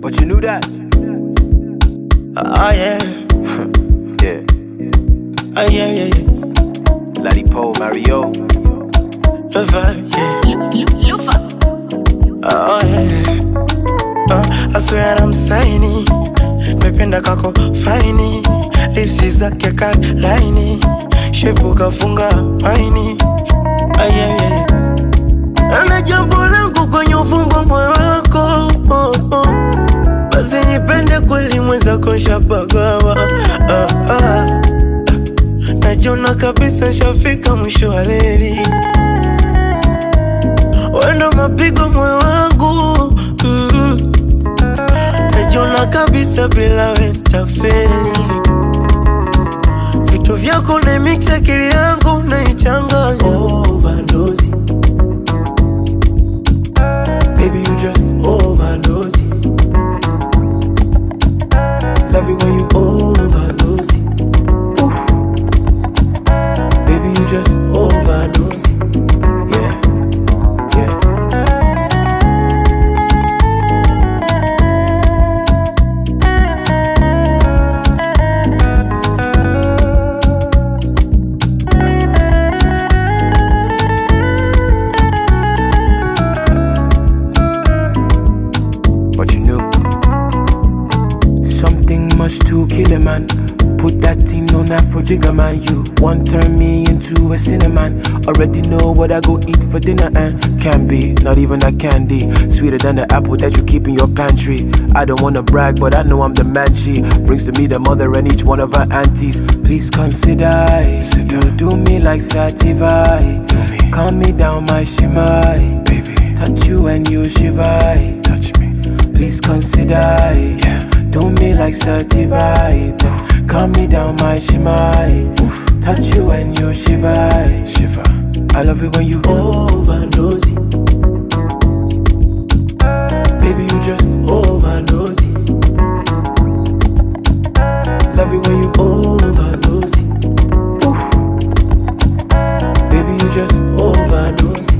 But you knew that? Oh yeah. Yeah. Oh yeah, yeah, yeah. Laddie Poe, Mario. The vibe, yeah. Lufa. Oh yeah. I swear I'm signing. Mependa kako faini. Lipsi zake kan laini. Shepu kafunga maini. Oh yeah, yeah. Ana jambo langu kwenye ufumbo moyo wako. Basi nipende kweli mwenzako shabagawa. Najiona kabisa shafika mwisho wa leli. Wendo mapigo moyo wangu. Najiona kabisa bila we nitafeli. Vitu vyako na mix akili yangu naichanganya. Overdose. Baby you just overdose. Love it when you overdose. Oof. Baby you just overdose. Yeah, yeah. But you knew something much to kill a man. Put that thing on Afro Jigger, man. You want turn me into a cinnamon. Already know what I go eat for dinner and can be, not even that candy. Sweeter than the apple that you keep in your pantry. I don't wanna brag, but I know I'm the man. She brings to me the mother and each one of her aunties. Please consider it. You do me like sativa. Calm me down, my shimmer. Baby, touch you and you shiver. Touch me. Please consider it. Yeah. Do me like sativa. Calm me down, my shimmer. Touch you and you shiver. Shiver. I love it when you overdose. Baby, you just Overdose. love it when you Overdose. Oof. Baby, you just Overdose.